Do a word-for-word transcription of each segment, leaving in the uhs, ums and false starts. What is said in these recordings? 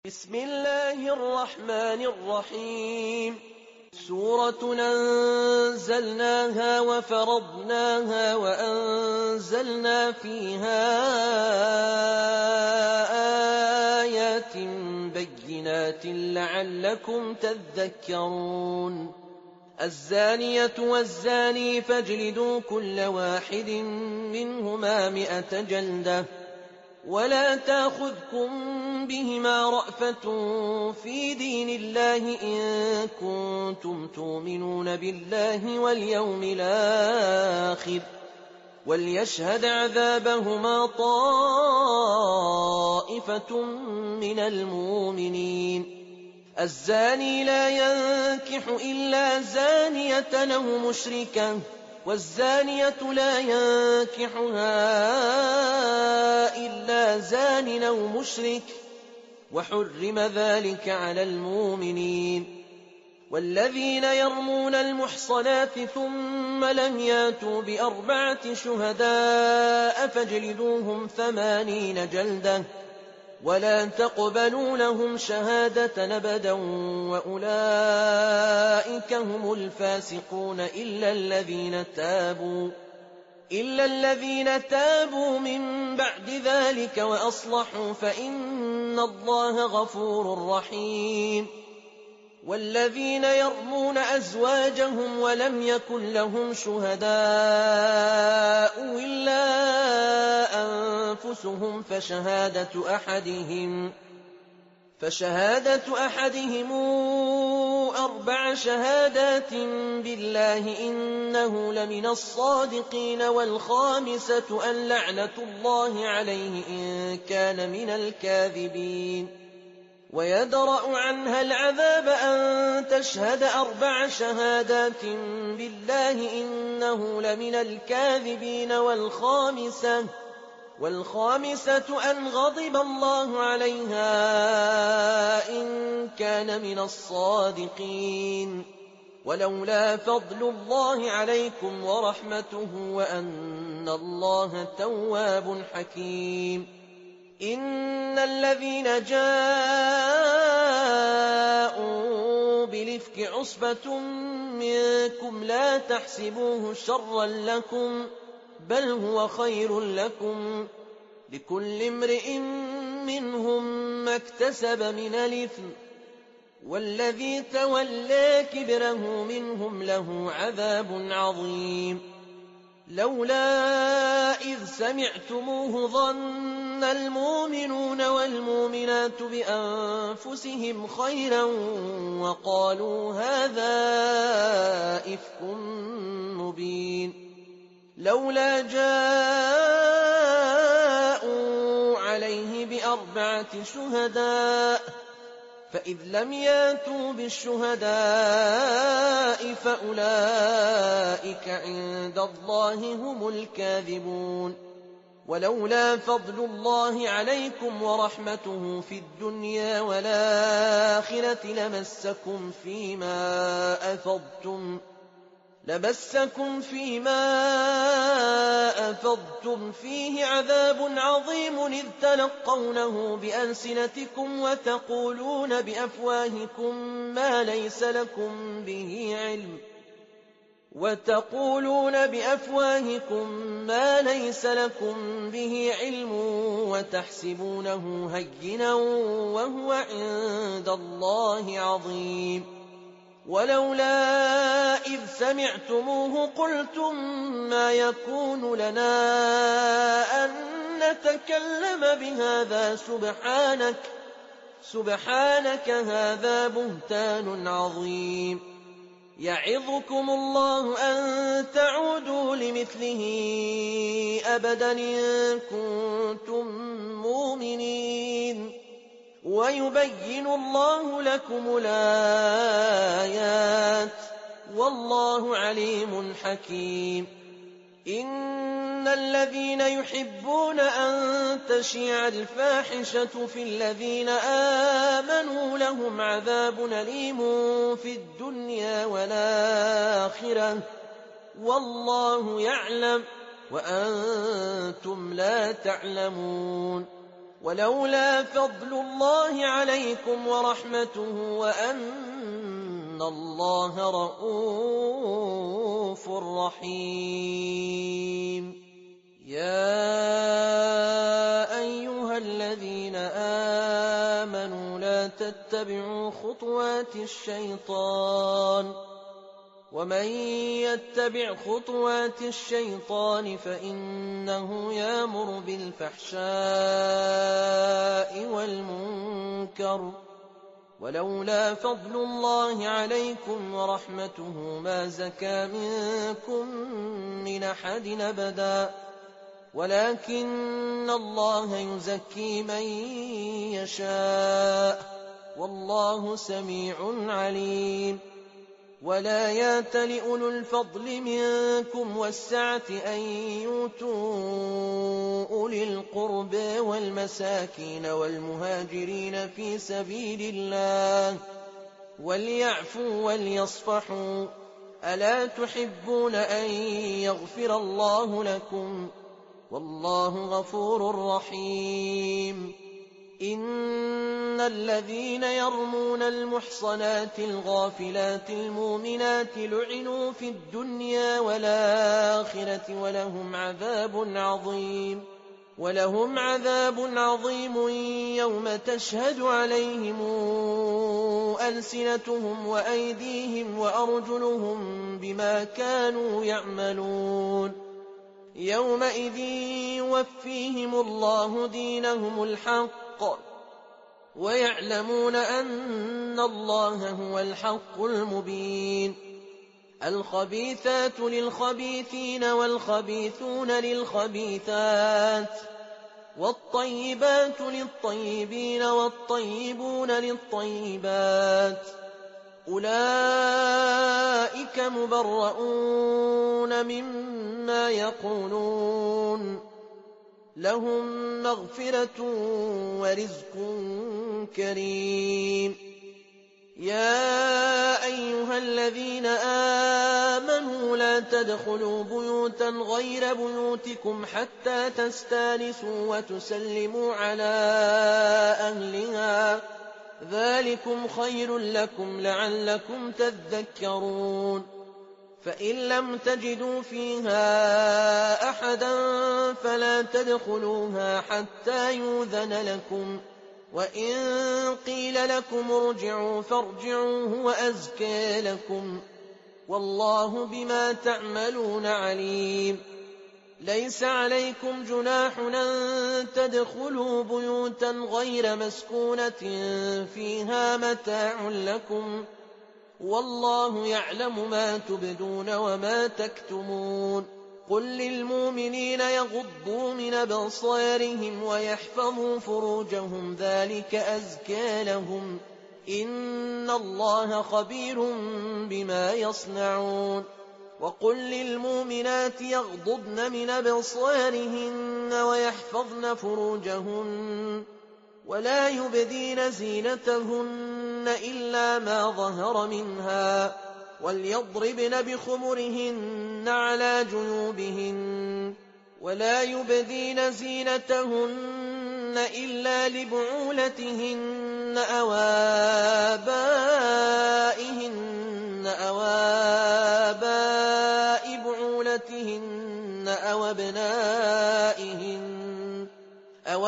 بسم الله الرحمن الرحيم سورة أنزلناها وفرضناها وأنزلنا فيها آيات بينات لعلكم تذكرون الزانية والزاني فاجلدوا كل واحد منهما مئة جلدة ولا تأخذكم بهما رأفة في دين الله إن كنتم تؤمنون بالله واليوم الآخر وليشهد عذابهما طائفة من المؤمنين الزاني لا ينكح إلا زانية أو مشركة والزانية لا ينكحها إلا زان أو مشرك وحرم ذلك على المؤمنين والذين يرمون المحصنات ثم لم ياتوا بأربعة شهداء فاجلدوهم ثمانين جلدة ولا تقبلوا لهم شهادة أبدا وأولئك هم الفاسقون إلا الذين تابوا إلا الذين تابوا من بعد ذلك وأصلحوا فإن الله غفور رحيم والذين يرمون أزواجهم ولم يكن لهم شهداء إلا أنفسهم فشهادة أحدهم فشهادة أحدهم أربع شهادات بالله إنه لمن الصادقين والخامسة أن لعنة الله عليه إن كان من الكاذبين ويدرأ عنها العذاب أن تشهد أربع شهادات بالله إنه لمن الكاذبين والخامسة والخامسة أن غضب الله عليها إن كان من الصادقين ولولا فضل الله عليكم ورحمته وأن الله تواب حكيم إن الذين جاءوا بالإفك عصبة منكم لا تحسبوه شرا لكم بل هو خير لكم لكل امرئ منهم ما اكتسب من الإثم والذي تولى كبره منهم له عذاب عظيم لولا إذ سمعتموه ظن المؤمنون والمؤمنات بأنفسهم خيرا وقالوا هذا إفك مبين لولا جاءوا عليه بأربعة شهداء فإذ لم ياتوا بالشهداء فأولئك عند الله هم الكاذبون ولولا فضل الله عليكم ورحمته في الدنيا والآخرة لمسكم فيما أفضتم لمسكم فيما أفضتم فيه عذاب عظيم إذ تلقونه بألسنتكم وتقولون بأفواهكم ما ليس لكم به علم وتقولون بأفواهكم ما ليس لكم به علم وتحسبونه هينا وهو عند الله عظيم ولولا إذ سمعتموه قلتم ما يكون لنا أن نتكلم بهذا سبحانك سبحانك هذا بهتان عظيم يعظكم الله أن تعودوا لمثله أبدا إن كنتم مؤمنين ويبين الله لكم الآيات والله عليم حكيم إن الذين يحبون أن تشيع الفاحشة في الذين آمنوا لهم عذاب أليم في الدنيا والآخرة والله يعلم وأنتم لا تعلمون ولولا فضل الله عليكم ورحمته وأن الله رءوف رحيم. يا أيها الذين آمنوا لا تتبعوا خطوات الشيطان ومن يتبع خطوات الشيطان فإنه يأمر بالفحشاء والمنكر ولولا فضل الله عليكم ورحمته ما زكى منكم من أحد أبدا ولكن الله يزكي من يشاء والله سميع عليم. ولا يات لأولو الفضل منكم والسعة أن يؤتوا أولي القرب والمساكين والمهاجرين في سبيل الله وليعفوا وليصفحوا ألا تحبون أن يغفر الله لكم والله غفور رحيم. إن الذين يرمون المحصنات الغافلات المؤمنات لعنوا في الدنيا والآخرة ولهم عذاب عظيم ولهم عذاب عظيم يوم تشهد عليهم ألسنتهم وأيديهم وأرجلهم بما كانوا يعملون. يومئذ يوفيهم الله دينهم الحق ويعلمون أن الله هو الحق المبين. الخبيثات للخبيثين والخبيثون للخبيثات والطيبات للطيبين والطيبون للطيبات أولئك مبرؤون مما يقولون لهم مغفرة ورزق كريم. يا أيها الذين آمنوا لا تدخلوا بيوتا غير بيوتكم حتى تستانسوا وتسلموا على أهلها ذلكم خير لكم لعلكم تذكرون. فإن لم تجدوا فيها أحدا فلا تدخلوها حتى يؤذن لكم وإن قيل لكم ارجعوا فارجعوا هو أزكى لكم والله بما تعملون عليم. ليس عليكم جناح أن تدخلوا بيوتا غير مسكونة فيها متاع لكم والله يعلم ما تبدون وما تكتمون. قل للمؤمنين يغضوا من أبصارهم ويحفظوا فروجهم ذلك أزكى لهم إن الله خبير بما يصنعون. وقل للمؤمنات يغضضن من أبصارهن ويحفظن فروجهن ولا يبدين زينتهن إلا ما ظهر منها وليضربن بخمرهن على جيوبهن ولا يبدين زينتهن إلا لبعولتهن أو آبائهن أو آباء بعولتهن أو أبنائهن أو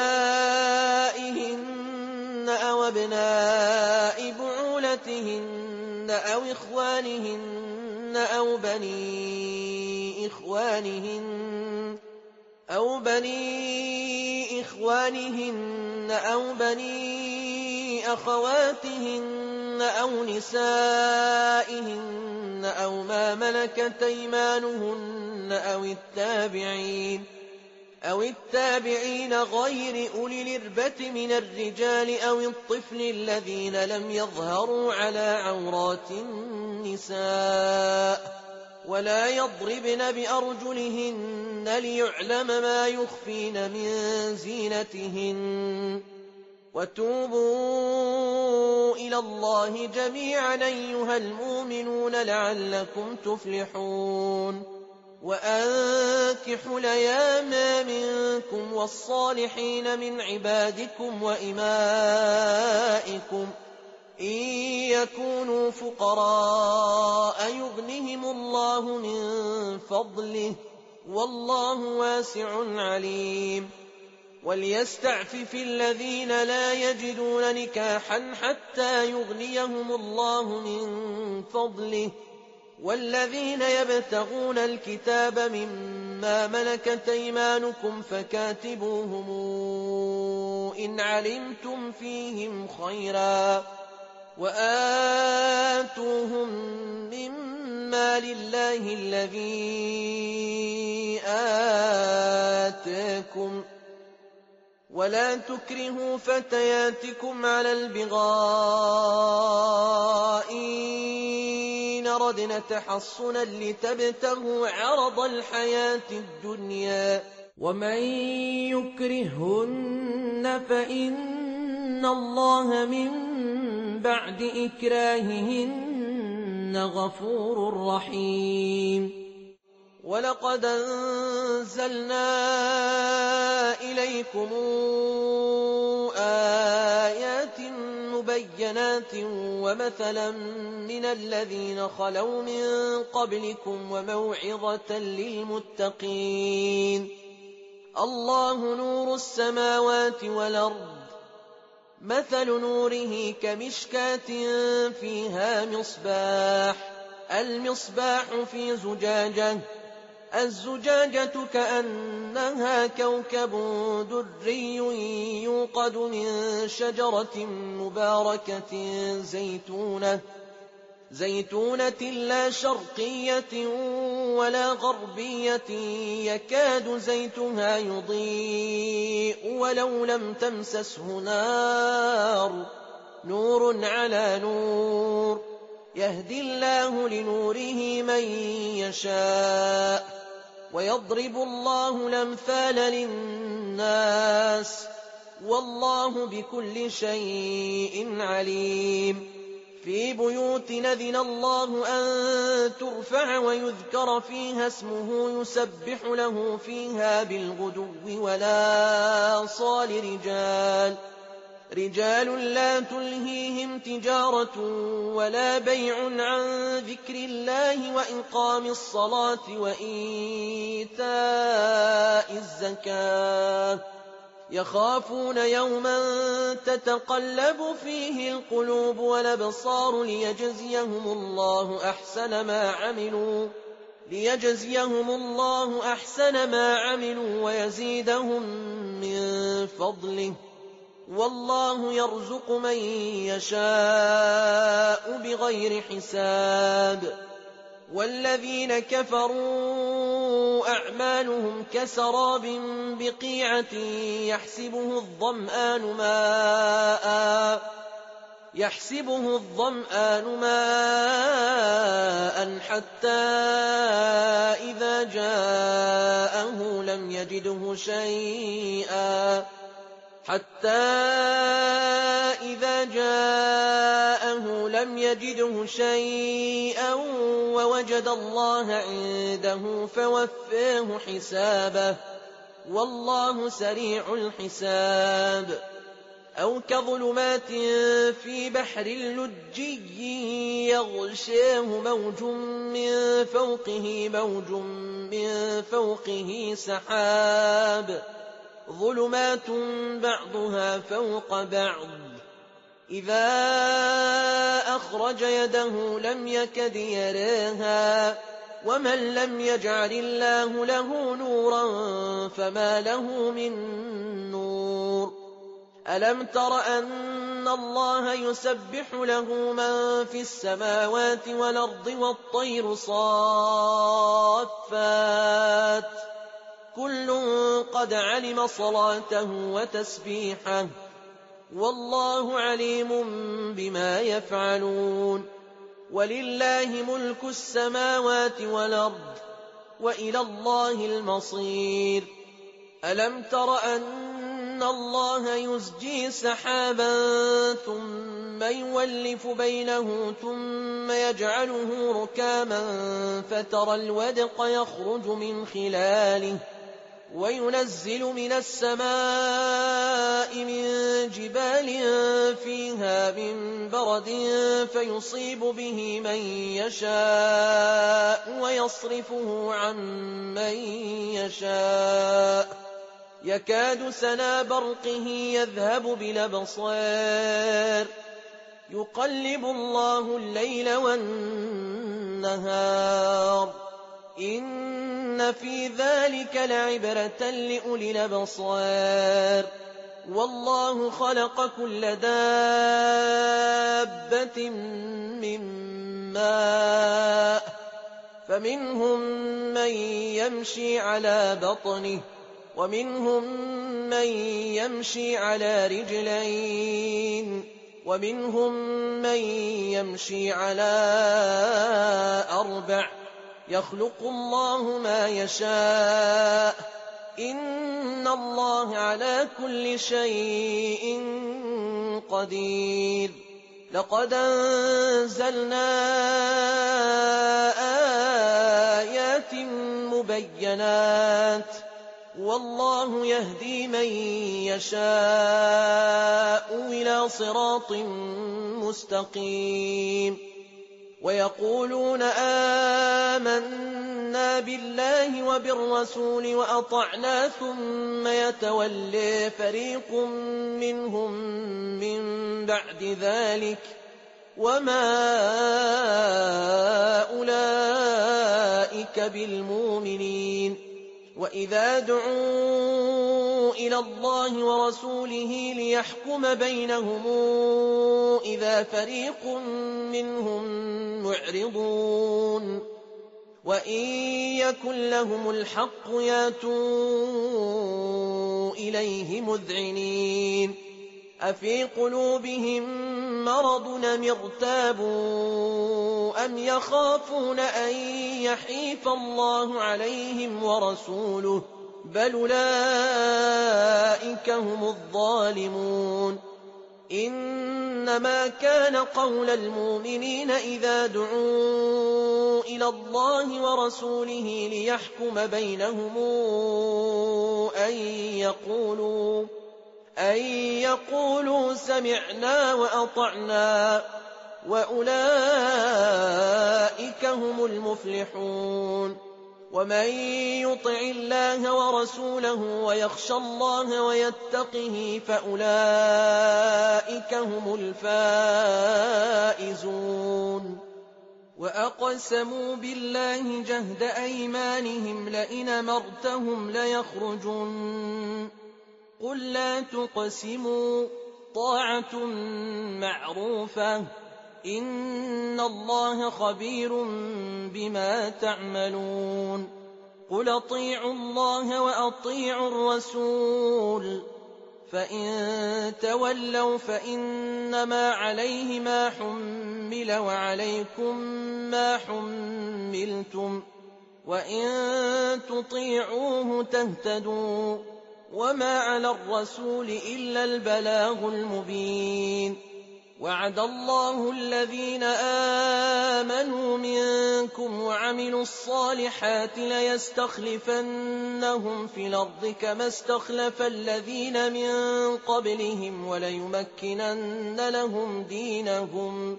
أبنائهن أو أبناء بعولتهن أو إخوانهن أو بني إخوانهن أو بني إخوانهن أو بني أخواتهن أو نسائهن أو ما ملكت أيمانهن أو التابعين أو التابعين غير أولي الإربة من الرجال أو الطفل الذين لم يظهروا على عورات النساء ولا يضربن بأرجلهن ليعلم ما يخفين من زينتهن. وتوبوا إلى الله جميعا أيها المؤمنون لعلكم تفلحون. وأنكحوا الأيام منكم والصالحين من عبادكم وإمائكم إن يكونوا فقراء يغنهم الله من فضله والله واسع عليم وليستعفف الذين لا يجدون نكاحا حتى يغنيهم الله من فضله والذين يبتغون الكتاب مما ملكت أيمانكم فكاتبوهم إن علمتم فيهم خيرا وآتوهم مما لله الذي آتاكم ولا تكرهوا فتياتكم على البغاء إن ردنا تحصنا لتبتغوا عرض الحياة الدنيا ومن يكرهن فإن الله من بعد إكراههن غفور رحيم ولقد أنزلنا إليكم آيات مبينات ومثلا من الذين خلوا من قبلكم وموعظة للمتقين الله نور السماوات والأرض مثل نوره كمشكاة فيها مصباح المصباح في زجاجة الزجاجة كأنها كوكب دري يوقد من شجرة مباركة زيتونة زيتونة لا شرقية ولا غربية يكاد زيتها يضيء ولو لم تمسسه نار نور على نور يهدي الله لنوره من يشاء ويضرب الله الأمثال للناس والله بكل شيء عليم في بيوت نذن الله أن ترفع ويذكر فيها اسمه يسبح له فيها بالغدو ولا صال رجال رجال لا تلهيهم تجارة ولا بيع عن ذكر الله وإقام الصلاة وإيتاء الزكاة يخافون يوما تتقلب فيه القلوب والأبصار ليجزيهم الله أحسن ما عملوا ليجزيهم الله أحسن ما عملوا ويزيدهم من فضله والله يرزق من يشاء بغير حساب والذين كفروا أعمالهم كسراب بقيعة يحسبه الظمآن ماء يحسبه الظمآن ماء حتى إذا جاءه لم يجده شيئا حتى إذا جاءه لم يجده شيئا ووجد الله عنده فوفاه حسابه والله سريع الحساب أو كظلمات في بحر اللجي يغشاه موج من فوقه موج من فوقه سحاب ظلمات بعضها فوق بعض إذا أخرج يده لم يكد يراها ومن لم يجعل الله له نورا فما له من نور ألم تر أن الله يسبح له من في السماوات والأرض والطير صافات كل قد علم صلاته وتسبيحه والله عليم بما يفعلون ولله ملك السماوات والأرض وإلى الله المصير ألم تر أن الله يزجي سحابا ثم يولف بينه ثم يجعله ركاما فترى الودق يخرج من خلاله وينزل من السماء من جبال فيها من برد فيصيب به من يشاء ويصرفه عن من يشاء يكاد سنا برقه يذهب بالأبصار يقلب الله الليل والنهار إن في ذلك لعبرة لأولي الأبصار والله خلق كل دابة من ماء فمنهم من يمشي على بطنه ومنهم من يمشي على رجلين ومنهم من يمشي على أربع يخلق الله ما يشاء إن الله على كل شيء قدير لقد أنزلنا آيات مبينات والله يهدي من يشاء إلى صراط مستقيم ويقولون آمنا بالله وبالرسول وأطعنا ثم يتولي فريق منهم من بعد ذلك وما أولئك بالمؤمنين وإذا دعوا إلى الله ورسوله ليحكم بينهم إذا فريق منهم معرضون وإن يكن لهم الحق ياتوا إليه مذعنين أفي قلوبهم مرض أم ارتابوا أم يخافون أن يحيف الله عليهم ورسوله بل أولئك هم الظالمون إنما كان قول المؤمنين إذا دعوا إلى الله ورسوله ليحكم بينهم أن يقولوا أن يقولوا سمعنا وأطعنا وأولئك هم المفلحون ومن يطع الله ورسوله ويخشى الله ويتقه فأولئك هم الفائزون وأقسموا بالله جهد أيمانهم لئن أمرتهم ليخرجن قل لا تقسموا طاعة معروفة إن الله خبير بما تعملون قل أطيعوا الله وأطيعوا الرسول فإن تولوا فإنما عليه ما حمل وعليكم ما حملتم وإن تطيعوه تهتدوا وما على الرسول إلا البلاغ المبين وعد الله الذين آمنوا منكم وعملوا الصالحات ليستخلفنهم في الأرض كما استخلف الذين من قبلهم وليمكنن لهم دينهم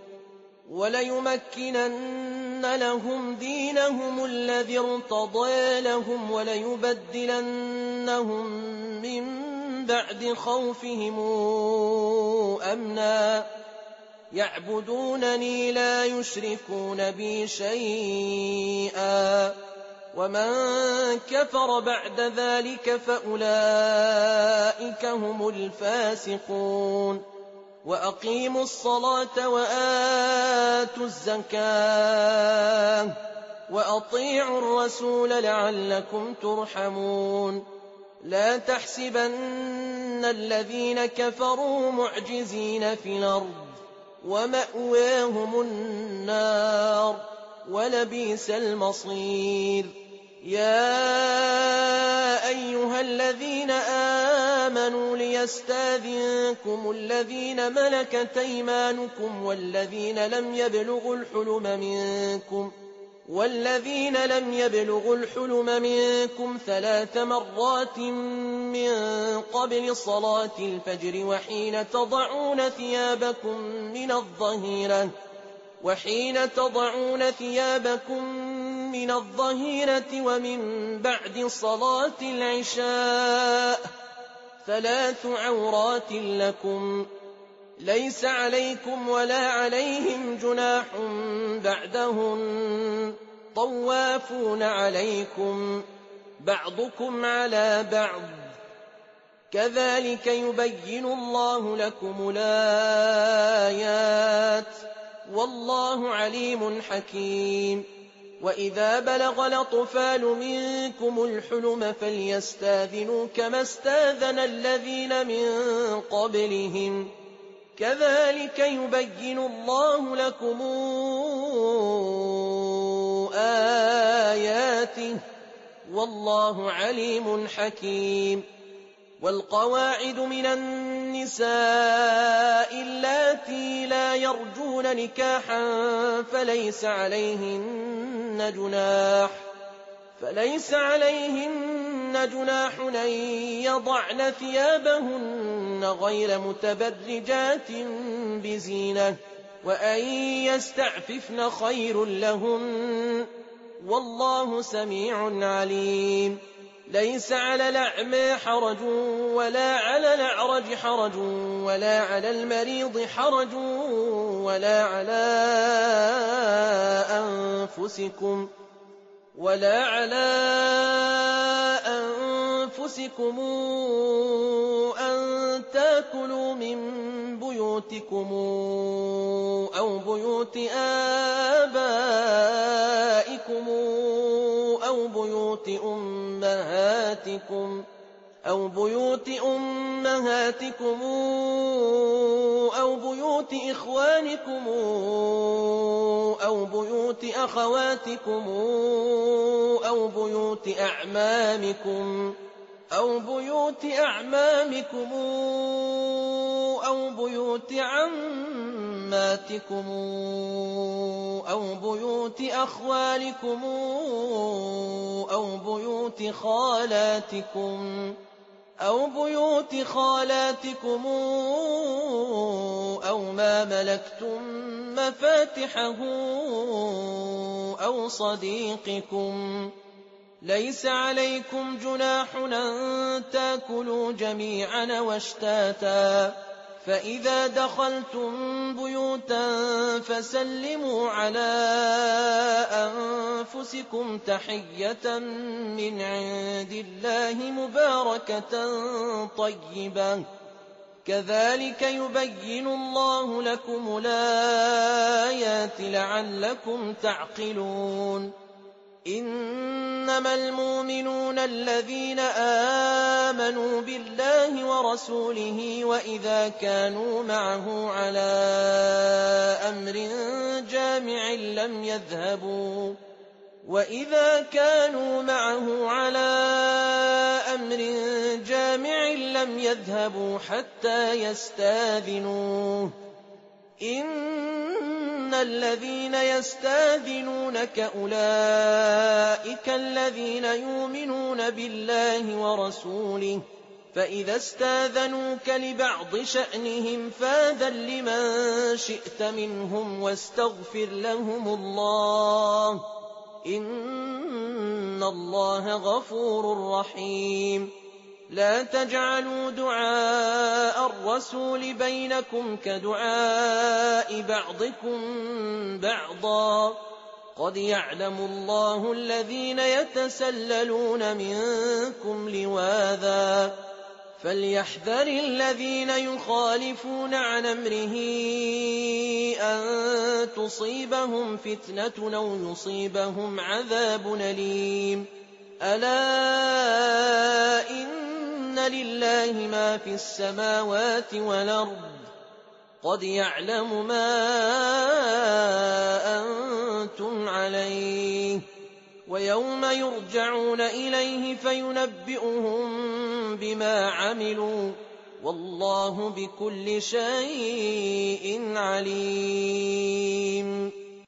وليمكنن لهم دينهم الذي ارتضى لهم وليبدلنهم من بعد خوفهم أمنا يعبدونني لا يشركون بي شيئا ومن كفر بعد ذلك فأولئك هم الفاسقون وأقيموا الصلاة وآتوا الزكاة وأطيعوا الرسول لعلكم ترحمون لا تحسبن الذين كفروا معجزين في الأرض ومأواهم النار ولبئس المصير يَا أَيُّهَا الَّذِينَ آمَنُوا لِيَسْتَأْذِنكُمُ الَّذِينَ مَلَكَتْ أَيْمَانُكُمْ وَالَّذِينَ لَمْ يَبْلُغُوا الْحُلُمَ مِنكُمْ والذين لم يبلغوا الحلم منكم ثلاث مرات من قبل صلاة الفجر وحين تضعون ثيابكم من الظهيرة وحين تضعون ثيابكم من الظهيرة ومن بعد صلاة العشاء ثلاث عورات لكم ليس عليكم ولا عليهم جناح بعدهن طوافون عليكم بعضكم على بعض كذلك يبين الله لكم الآيات والله عليم حكيم وإذا بلغ الأطفال منكم الحلم فليستاذنوا كما استاذن الذين من قبلهم كذلك يبين الله لكم آياته والله عليم حكيم والقواعد من النساء اللاتي لا يرجون نكاحا فليس عليهن جناح فليس عليهن جناح أن يضعن ثيابهن غير متبرجات بزينة وأن يستعففن خير لهن والله سميع عليم ليس على الأعمى حرج ولا على الأعرج حرج ولا على المريض حرج ولا على أنفسكم ولا على أنفسكم أن تأكلوا من بيوتكم أو بيوت آبائكم أو بيوت أمهاتكم أو بيوت أمهاتكم أو بيوت إخوانكم أو بيوت أخواتكم أو بيوت أعمامكم أو بيوت أعمامكم أو بيوت عماتكم أو بيوت أخوالكم أو بيوت خالاتكم أو بيوت خالاتكم أو ما ملكتم مفاتحه أو صديقكم ليس عليكم جناح أن تأكلوا جميعا واشتاتا فإذا دخلتم بيوتا فسلموا على أنفسكم تحية من عند الله مباركة طيبة كذلك يبين الله لكم الآيات لعلكم تعقلون إنما المؤمنون الذين آمنوا بالله ورسوله وإذا كانوا معه على أمر جامع لم يذهبوا وإذا كانوا معه على أمر جامع لم يذهبوا حتى يستاذنوه إن الذين يستاذنونك أولئك الذين يؤمنون بالله ورسوله فإذا استاذنوك لبعض شأنهم فاذن لمن شئت منهم واستغفر لهم الله إن الله غفور رحيم لا تجعلوا دعاء الرسول بينكم كدعاء بعضكم بعضا قد يعلم الله الذين يتسللون منكم لواذا فليحذر الذين يخالفون عن أمره أن تصيبهم فتنة أو يصيبهم عذاب أليم ألا إن لله ما في السماوات والأرض قد يعلم ما أنتم عليه ويوم يرجعون إليه فينبئهم بما عملوا والله بكل شيء عليم.